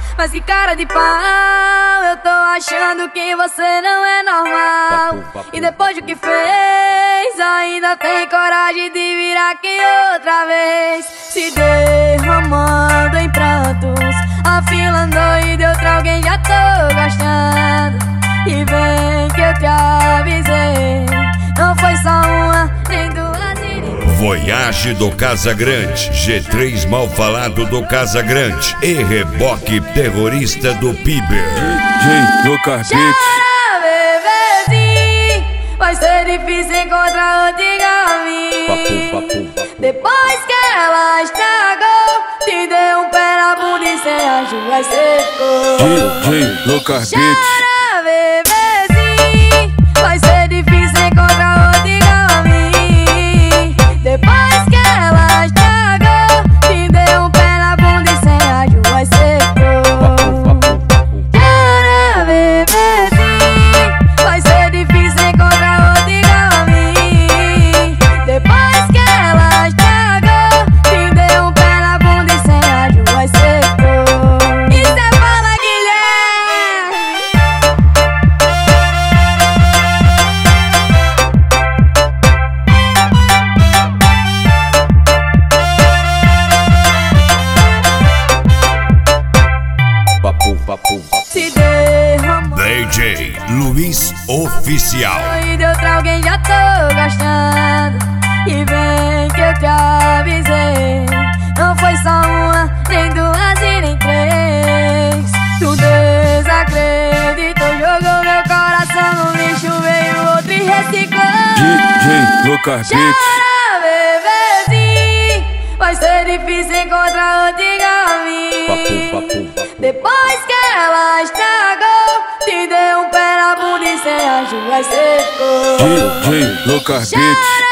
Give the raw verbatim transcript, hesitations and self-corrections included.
Mas que cara de pau, eu tô achando que você não é normal. E depois do que fez, ainda tem coragem de vir aqui outra vez, se derramando em prantos, afilando e de outra alguém já tô gostando. E vem que eu te avisei, não foi só uma, nem duas e nem... Voyage do Casagrande, G três mal falado do Casagrande e reboque terrorista do Piber. D J Lucas Beats. Chora, bebezinho, vai ser difícil encontrar outro igual a mim. Depois que ela estragou, te deu um pé na bunda e sem ajuda secou. D J Lucas Beats. Chora, bebezinho, vai ser difícil encontrar outro igual a mim. Depois que ela estragou, te deu um pé na bunda e sem ajuda secou. Chora, bebezinho, vai ser difícil encontrar outro igual a mim. Depois que ela estragou, te deu um pé na bunda e sem ajuda secou. E cê fala, Guilherme. Papo, papo, Se derramou D J Luiz Oficial. e de outra alguém já tô gostando. E vem que eu te avisei, não foi só uma, nem duas e nem três. Tu desacreditou, jogou meu coração no lixo, veio outro e reciclou. D J Lucas Beats. Chora, bebezinho, vai ser difícil encontrar outro igual a mim. Papo, papo, papo. Depois que ela estragou, te deu um pé na bunda e sem ajuda secou. D J Lucas Beats. Chora,